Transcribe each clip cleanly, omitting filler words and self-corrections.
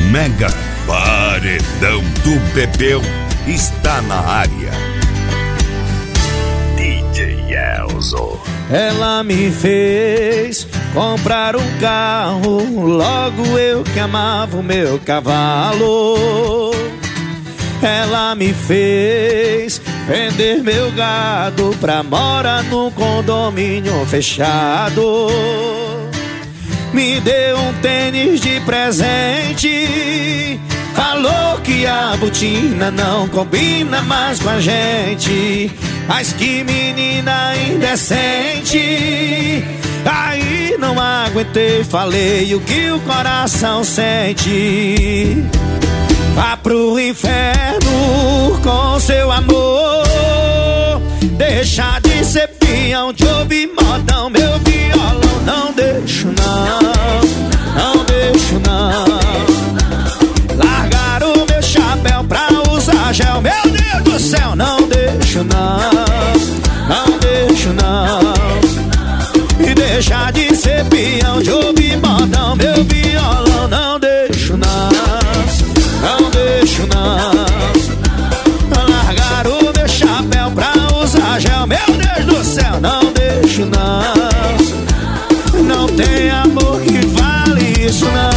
Mega Paredão do Bebel está na área. DJ Elzo. Ela me fez comprar um carro, logo eu que amava o meu cavalo. Ela me fez vender meu gado pra morar num condomínio fechado. Me deu um tênis de presente, falou que a botina não combina mais com a gente. Mas que menina indecente. Aí não aguentei, falei o que o coração sente. Vá pro inferno com seu amor, deixa de ser peão, de ouvir modão, meu violão. Não deixo não, não deixo não. Largar o meu chapéu pra usar gel, meu Deus do céu. Não deixo não, não deixo não. E deixar de ser peão, de ouvir modão, meu violão. Não deixo não, não deixo não. Largar o meu chapéu pra usar gel, meu Deus do céu. Não deixo não. Não tem amor que vale isso não.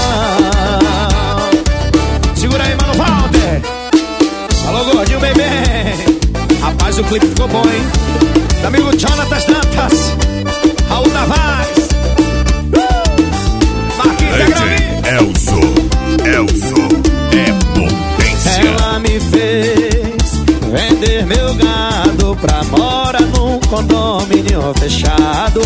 Segura aí, mano, Walter. Alô, gordinho, bebê. Rapaz, o clipe ficou bom, hein? Meu amigo Jonatas Dantas, Raul Tavares, Marquinhos da Graminha. Elzo é potência. Ela me fez vender meu gado pra morar num condomínio fechado.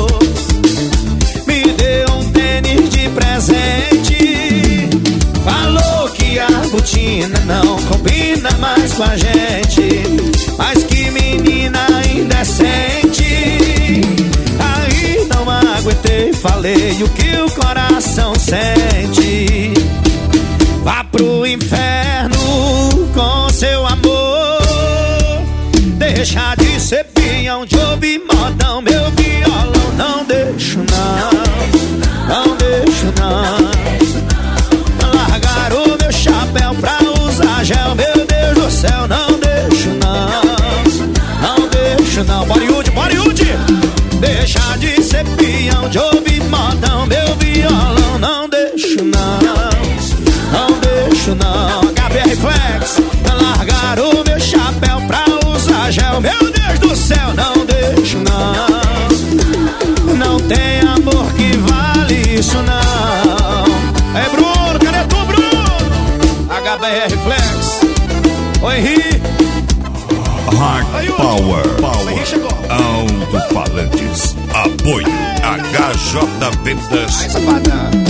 Me deu um tênis de presente, falou que a botina não combina mais com a gente. Mas que menina indecente. Aí não aguentei, falei o que o coração sente. Vá pro inferno com seu amor, deixa de ser peão, de ouvir modão, meu violão. Não deixo não, não deixo não. Largar o meu chapéu pra usar gel, meu Deus do céu. Não deixo não, não deixo não. Bollywood, Bollywood. Deixa de ser peão, de ouvir modão, meu violão. Não deixo não, não deixo não. HB Flex. Largar o meu chapéu pra usar gel, meu Deus do céu. Não deixo não. Não tem amor que vale isso não. É Bruno, cadê tu, Bruno? HBR Flex. Oi, Henrique. Hard Power. Alto-falantes. Apoio HJ Vendas.